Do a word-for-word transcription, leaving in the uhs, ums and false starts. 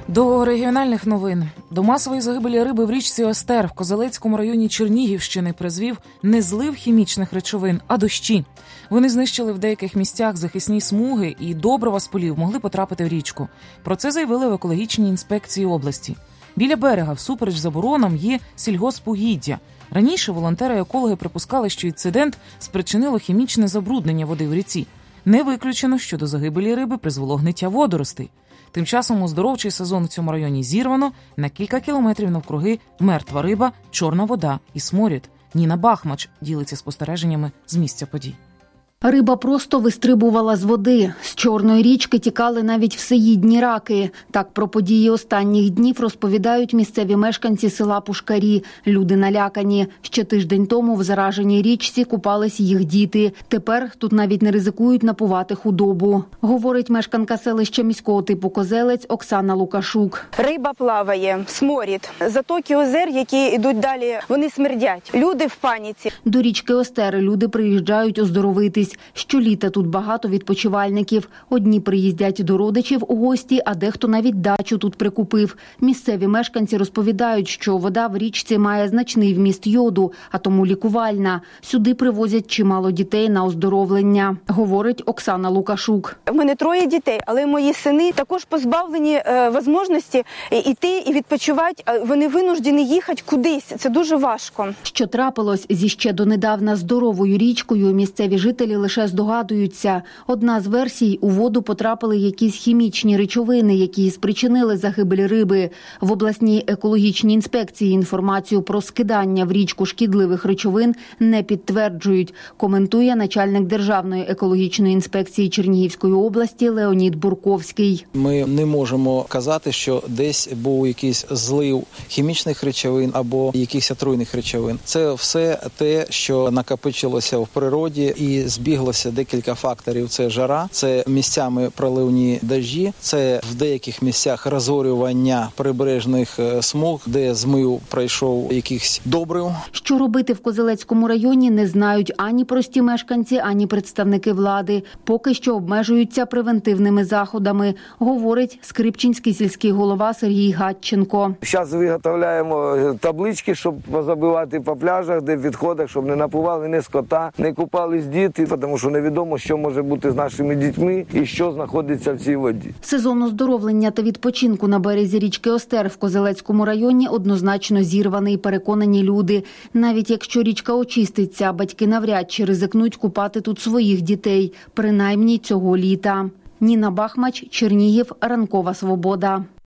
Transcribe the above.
До регіональних новин. До масової загибелі риби в річці Остер в Козелецькому районі Чернігівщини призвів не злив хімічних речовин, а дощі. Вони знищили в деяких місцях захисні смуги і добрива з полів могли потрапити в річку. Про це заявили в екологічній інспекції області. Біля берега, всупереч заборонам, є сільгоспугіддя. Раніше волонтери-екологи припускали, що інцидент спричинило хімічне забруднення води в ріці. Не виключено, що до загибелі риби призвело гниття водоростей. Тим часом оздоровчий сезон в цьому районі зірвано, на кілька кілометрів навкруги мертва риба, чорна вода і сморід. Ніна Бахмач ділиться спостереженнями з місця подій. Риба просто вистрибувала з води. З Чорної річки тікали навіть всеїдні раки. Так про події останніх днів розповідають місцеві мешканці села Пушкарі. Люди налякані. Ще тиждень тому в зараженій річці купались їх діти. Тепер тут навіть не ризикують напувати худобу. Говорить мешканка селища міського типу Козелець Оксана Лукашук. Риба плаває, сморід. Затоки озер, які йдуть далі, вони смердять. Люди в паніці. До річки Остери люди приїжджають оздоровитись. Щоліта тут багато відпочивальників. Одні приїздять до родичів у гості, а дехто навіть дачу тут прикупив. Місцеві мешканці розповідають, що вода в річці має значний вміст йоду, а тому лікувальна. Сюди привозять чимало дітей на оздоровлення, говорить Оксана Лукашук. У мене троє дітей, але мої сини також позбавлені е, можливості йти і відпочивати. Вони винуждені їхати кудись. Це дуже важко. Що трапилось зі ще донедавна здоровою річкою, місцеві жителі лише здогадуються. Одна з версій – у воду потрапили якісь хімічні речовини, які спричинили загибель риби. В обласній екологічній інспекції інформацію про скидання в річку шкідливих речовин не підтверджують, коментує начальник Державної екологічної інспекції Чернігівської області Леонід Бурковський. Ми не можемо казати, що десь був якийсь злив хімічних речовин або якихось отруйних речовин. Це все те, що накопичилося в природі і збіглося декілька факторів. Це жара, це місцями проливні дощі, це в деяких місцях розорювання прибережних смуг, де змив пройшов якихось добрив. Що робити в Козелецькому районі, не знають ані прості мешканці, ані представники влади. Поки що обмежуються превентивними заходами, говорить Скрипчинський сільський голова Сергій Гатченко. Зараз виготовляємо таблички, щоб позабивати по пляжах, де в відходах, щоб не напували ні скота, не купались діти, тому що невідомо, що може бути з нашими дітьми і що знаходиться в цій воді. Сезон оздоровлення та відпочинку на березі річки Остер в Козелецькому районі однозначно зірваний, переконані люди. Навіть якщо річка очиститься, батьки навряд чи ризикнуть купати тут своїх дітей, принаймні цього літа. Ніна Бахмач, Чернігів, Ранкова Свобода.